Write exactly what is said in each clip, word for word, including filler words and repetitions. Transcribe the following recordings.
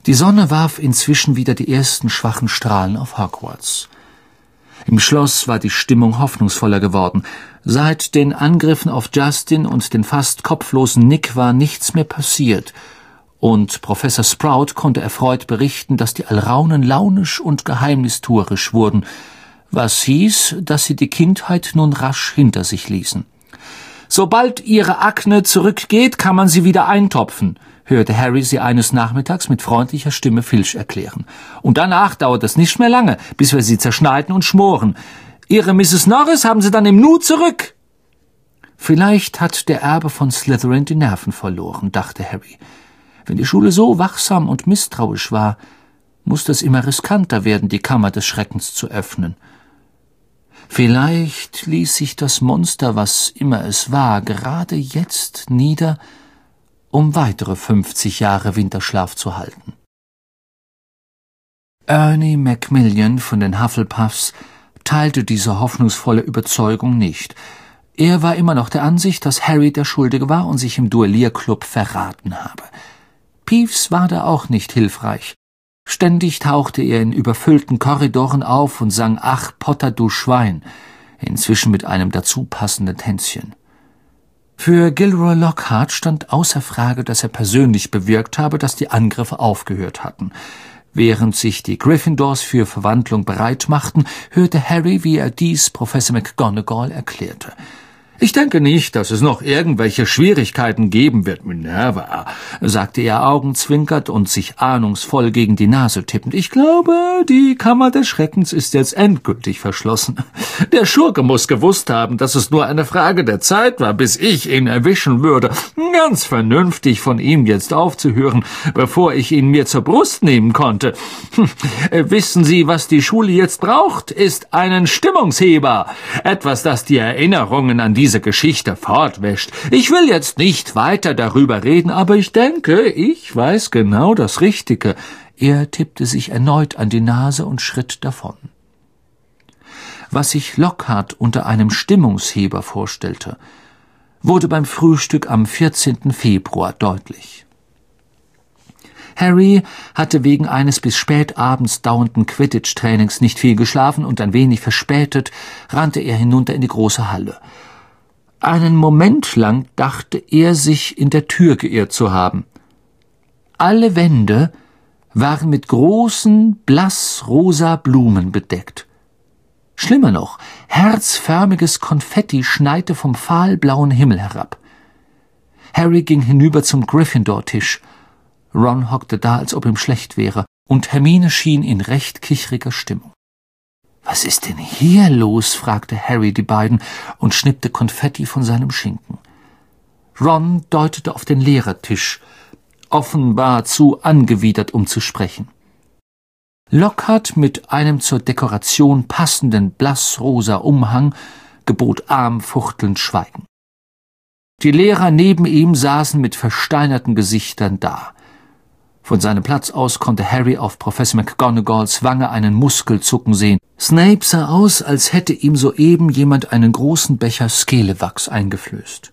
Die Sonne warf inzwischen wieder die ersten schwachen Strahlen auf Hogwarts. Im Schloss war die Stimmung hoffnungsvoller geworden. Seit den Angriffen auf Justin und den fast kopflosen Nick war nichts mehr passiert, und Professor Sprout konnte erfreut berichten, dass die Alraunen launisch und geheimnistuerisch wurden, was hieß, dass sie die Kindheit nun rasch hinter sich ließen. »Sobald Ihre Akne zurückgeht, kann man sie wieder eintopfen«, hörte Harry sie eines Nachmittags mit freundlicher Stimme Filch erklären. »Und danach dauert es nicht mehr lange, bis wir sie zerschneiden und schmoren. Ihre Misses Norris haben sie dann im Nu zurück.« Vielleicht hat der Erbe von Slytherin die Nerven verloren, dachte Harry. Wenn die Schule so wachsam und misstrauisch war, musste es immer riskanter werden, die Kammer des Schreckens zu öffnen. Vielleicht ließ sich das Monster, was immer es war, gerade jetzt nieder, um weitere fünfzig Jahre Winterschlaf zu halten. Ernie Macmillan von den Hufflepuffs teilte diese hoffnungsvolle Überzeugung nicht. Er war immer noch der Ansicht, dass Harry der Schuldige war und sich im Duellierclub verraten habe. Peeves war da auch nicht hilfreich. Ständig tauchte er in überfüllten Korridoren auf und sang »Ach, Potter, du Schwein«, inzwischen mit einem dazu passenden Tänzchen. Für Gilderoy Lockhart stand außer Frage, dass er persönlich bewirkt habe, dass die Angriffe aufgehört hatten. Während sich die Gryffindors für Verwandlung bereit machten, hörte Harry, wie er dies Professor McGonagall erklärte. »Ich denke nicht, dass es noch irgendwelche Schwierigkeiten geben wird, Minerva«, sagte er augenzwinkert und sich ahnungsvoll gegen die Nase tippend. »Ich glaube, die Kammer des Schreckens ist jetzt endgültig verschlossen. Der Schurke muss gewusst haben, dass es nur eine Frage der Zeit war, bis ich ihn erwischen würde. Ganz vernünftig von ihm jetzt aufzuhören, bevor ich ihn mir zur Brust nehmen konnte. Hm, wissen Sie, was die Schule jetzt braucht? Ist einen Stimmungsheber. Etwas, das die Erinnerungen an die diese Geschichte fortwäscht. Ich will jetzt nicht weiter darüber reden, aber ich denke, ich weiß genau das Richtige.« Er tippte sich erneut an die Nase und schritt davon. Was sich Lockhart unter einem Stimmungsheber vorstellte, wurde beim Frühstück am vierzehnten Februar deutlich. Harry hatte wegen eines bis spät abends dauernden Quidditch-Trainings nicht viel geschlafen und ein wenig verspätet rannte er hinunter in die große Halle. Einen Moment lang dachte er, sich in der Tür geirrt zu haben. Alle Wände waren mit großen, blassrosa Blumen bedeckt. Schlimmer noch, herzförmiges Konfetti schneite vom fahlblauen Himmel herab. Harry ging hinüber zum Gryffindor-Tisch. Ron hockte da, als ob ihm schlecht wäre, und Hermine schien in recht kichriger Stimmung. »Was ist denn hier los?« fragte Harry die beiden und schnippte Konfetti von seinem Schinken. Ron deutete auf den Lehrertisch, offenbar zu angewidert, um zu sprechen. Lockhart mit einem zur Dekoration passenden blassrosa Umhang gebot armfuchtelnd Schweigen. Die Lehrer neben ihm saßen mit versteinerten Gesichtern da. Von seinem Platz aus konnte Harry auf Professor McGonagalls Wange einen Muskel zucken sehen. Snape sah aus, als hätte ihm soeben jemand einen großen Becher Skelewachs eingeflößt.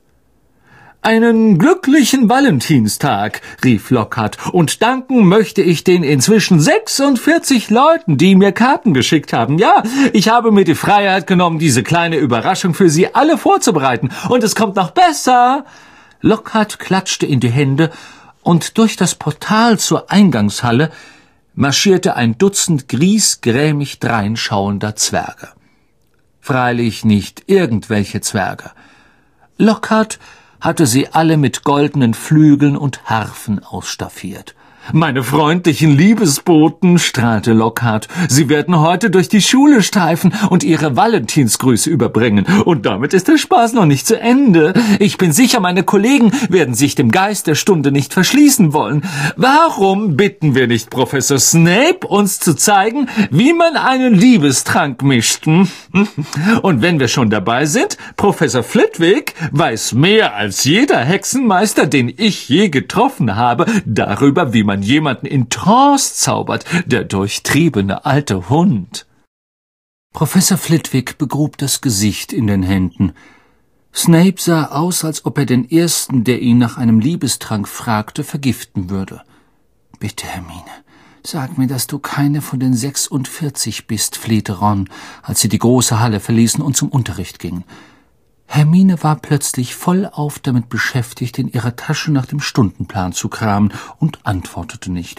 »Einen glücklichen Valentinstag«, rief Lockhart, »und danken möchte ich den inzwischen sechsundvierzig Leuten, die mir Karten geschickt haben. Ja, ich habe mir die Freiheit genommen, diese kleine Überraschung für Sie alle vorzubereiten. Und es kommt noch besser.« Lockhart klatschte in die Hände, und durch das Portal zur Eingangshalle marschierte ein Dutzend griesgrämig dreinschauender Zwerge. Freilich nicht irgendwelche Zwerge. Lockhart hatte sie alle mit goldenen Flügeln und Harfen ausstaffiert. »Meine freundlichen Liebesboten«, strahlte Lockhart, »Sie werden heute durch die Schule streifen und ihre Valentinsgrüße überbringen. Und damit ist der Spaß noch nicht zu Ende. Ich bin sicher, meine Kollegen werden sich dem Geist der Stunde nicht verschließen wollen. Warum bitten wir nicht Professor Snape, uns zu zeigen, wie man einen Liebestrank mischt? Hm? Und wenn wir schon dabei sind, Professor Flitwick weiß mehr als jeder Hexenmeister, den ich je getroffen habe, darüber, wie man jemanden in Trance zaubert, der durchtriebene alte Hund.« Professor Flitwick begrub das Gesicht in den Händen. Snape sah aus, als ob er den Ersten, der ihn nach einem Liebestrank fragte, vergiften würde. »Bitte, Hermine, Sag mir, dass du keine von den sechsundvierzig bist, flehte Ron, als sie die große Halle verließen und zum Unterricht gingen. Hermine war plötzlich vollauf damit beschäftigt, in ihrer Tasche nach dem Stundenplan zu kramen, und antwortete nicht.